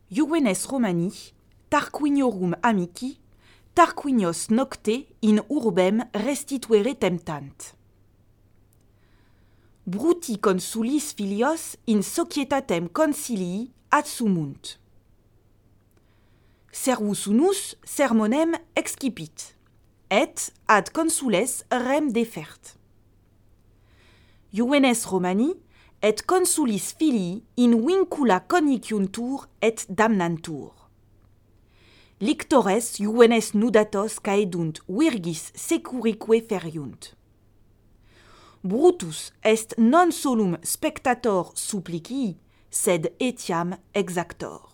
Juvenes Romani, tarquiniorum amici, tarquinios nocte in urbem restituere temptant. Bruti consulis filios in societatem concilii adsumunt. Servus unus sermonem excipit, et ad consules rem defert. Juvenes Romani et consulis filii in vincula coniciuntur et damnantur. Lictores juvenes nudatos caedunt virgis securique feriunt. Brutus est non solum spectator supplicii, sed etiam exactor.